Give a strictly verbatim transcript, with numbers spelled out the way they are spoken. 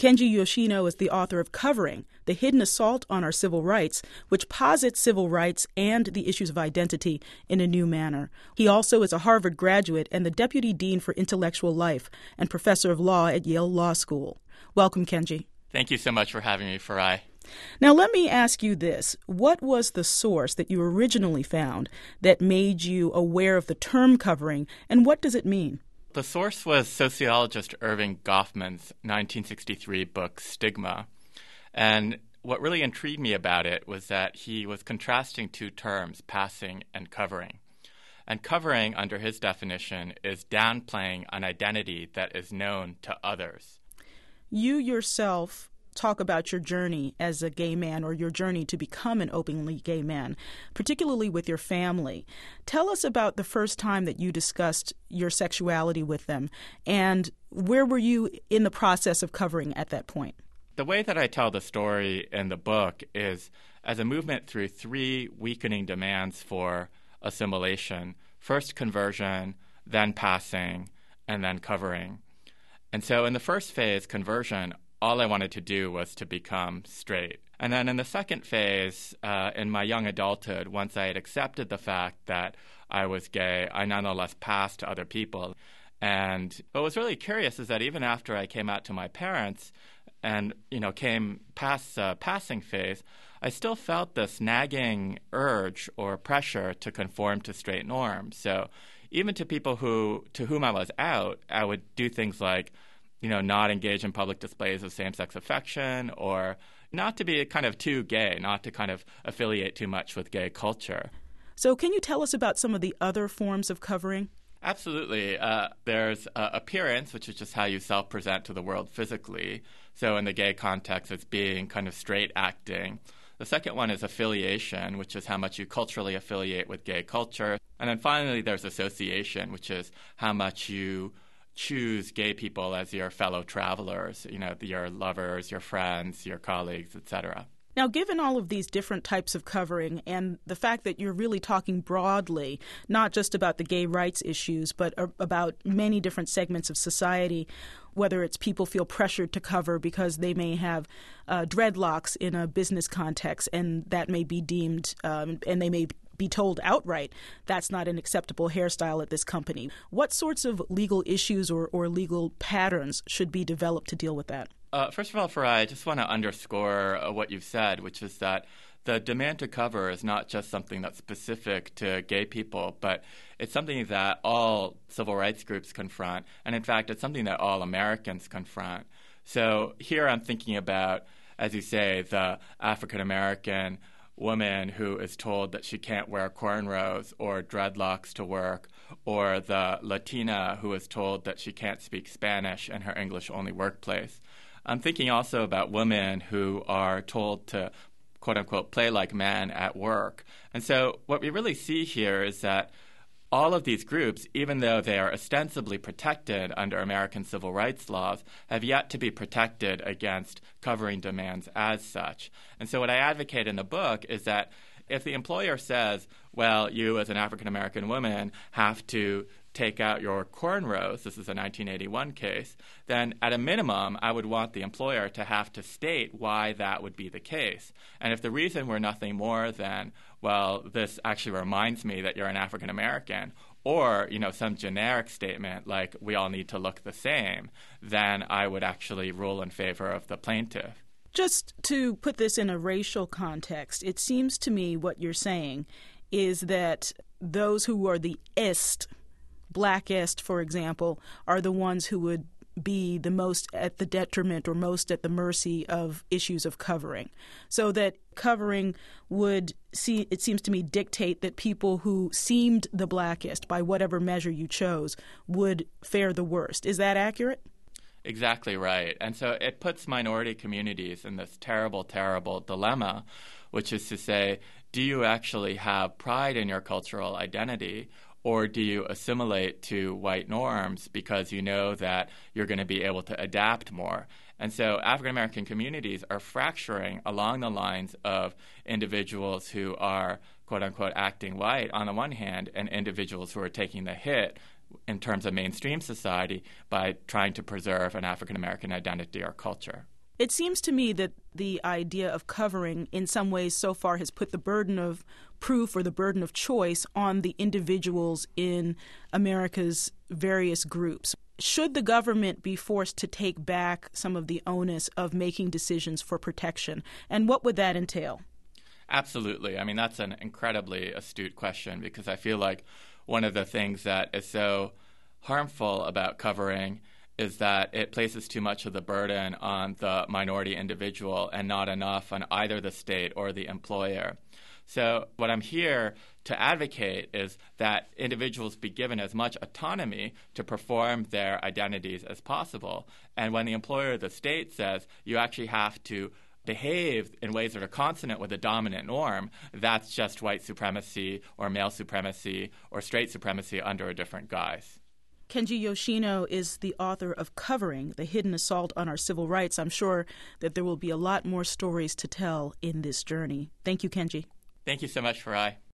Kenji Yoshino is the author of Covering, The Hidden Assault on Our Civil Rights, which posits civil rights and the issues of identity in a new manner. He also is a Harvard graduate and the Deputy Dean for Intellectual Life and Professor of Law at Yale Law School. Welcome, Kenji. Thank you so much for having me, Farai. Now, let me ask you this. What was the source that you originally found that made you aware of the term covering, and what does it mean? The source was sociologist Erving Goffman's nineteen sixty-three book, Stigma. And what really intrigued me about it was that he was contrasting two terms, passing and covering. And covering, under his definition, is downplaying an identity that is known to others. You yourself talk about your journey as a gay man or your journey to become an openly gay man, particularly with your family. Tell us about the first time that you discussed your sexuality with them, and where were you in the process of covering at that point? The way that I tell the story in the book is as a movement through three weakening demands for assimilation: first conversion, then passing, and then covering. And so in the first phase, conversion, all I wanted to do was to become straight. And then in the second phase, uh, in my young adulthood, once I had accepted the fact that I was gay, I nonetheless passed to other people. And what was really curious is that even after I came out to my parents and, you know, came past the passing phase, I still felt this nagging urge or pressure to conform to straight norms. So even to people who to whom I was out, I would do things like, you know, not engage in public displays of same-sex affection, or not to be kind of too gay, not to kind of affiliate too much with gay culture. So can you tell us about some of the other forms of covering? Absolutely. Uh, there's uh, appearance, which is just how you self-present to the world physically. So in the gay context, it's being kind of straight acting. The second one is affiliation, which is how much you culturally affiliate with gay culture. And then finally, there's association, which is how much you choose gay people as your fellow travelers, you know, your lovers, your friends, your colleagues, et cetera. Now, given all of these different types of covering and the fact that you're really talking broadly, not just about the gay rights issues, but about many different segments of society, whether it's people feel pressured to cover because they may have uh, dreadlocks in a business context, and that may be deemed, um, and they may be told outright that's not an acceptable hairstyle at this company. What sorts of legal issues or, or legal patterns should be developed to deal with that? Uh, first of all, Farai, I just want to underscore uh, what you've said, which is that the demand to cover is not just something that's specific to gay people, but it's something that all civil rights groups confront. And in fact, it's something that all Americans confront. So here I'm thinking about, as you say, the African-American woman who is told that she can't wear cornrows or dreadlocks to work, or the Latina who is told that she can't speak Spanish in her English-only workplace. I'm thinking also about women who are told to, quote-unquote, play like men at work. And so what we really see here is that all of these groups, even though they are ostensibly protected under American civil rights laws, have yet to be protected against covering demands as such. And so what I advocate in the book is that if the employer says, well, you as an African-American woman have to take out your cornrows, this is a nineteen eighty-one case, then at a minimum, I would want the employer to have to state why that would be the case. And if the reason were nothing more than, well, this actually reminds me that you're an African-American, or, you know, some generic statement like we all need to look the same, then I would actually rule in favor of the plaintiff. Just to put this in a racial context, it seems to me what you're saying is that those who are the ist, blackest, for example, are the ones who would be the most at the detriment or most at the mercy of issues of covering. So that covering would, see, it seems to me, dictate that people who seemed the blackest, by whatever measure you chose, would fare the worst. Is that accurate? Exactly right. And so it puts minority communities in this terrible, terrible dilemma, which is to say, do you actually have pride in your cultural identity, or do you assimilate to white norms because you know that you're going to be able to adapt more? And so African-American communities are fracturing along the lines of individuals who are, quote-unquote, acting white on the one hand, and individuals who are taking the hit in terms of mainstream society by trying to preserve an African-American identity or culture. It seems to me that the idea of covering in some ways so far has put the burden of proof or the burden of choice on the individuals in America's various groups. Should the government be forced to take back some of the onus of making decisions for protection? And what would that entail? Absolutely. I mean, that's an incredibly astute question, because I feel like one of the things that is so harmful about covering is that it places too much of the burden on the minority individual and not enough on either the state or the employer. So what I'm here to advocate is that individuals be given as much autonomy to perform their identities as possible. And when the employer or the state says you actually have to behave in ways that are consonant with the dominant norm, that's just white supremacy or male supremacy or straight supremacy under a different guise. Kenji Yoshino is the author of Covering, The Hidden Assault on Our Civil Rights. I'm sure that there will be a lot more stories to tell in this journey. Thank you, Kenji. Thank you so much, Farai.